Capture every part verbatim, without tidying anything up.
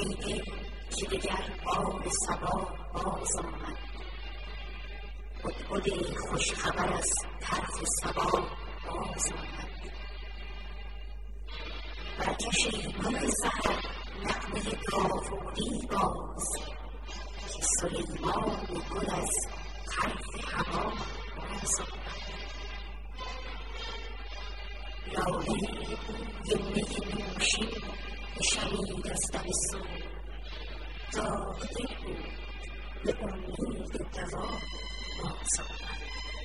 شنیده که دگر باد صبا باز آمد. هدهد خوش خبر از طرف صبا باز آمد. برکش گل سحر نغمه داوودی باز، که سلیمان گل از طرف هوا باز آمد. لاله بوی می نوشین بشنید از دم صبح، زاغ دل بود به امید دوا باز آمد.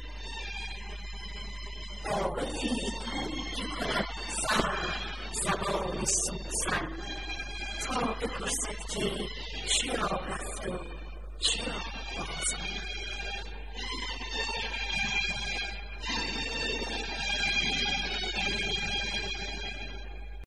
آوازی کو که کند سر زبان سوسن، تا بپرسد که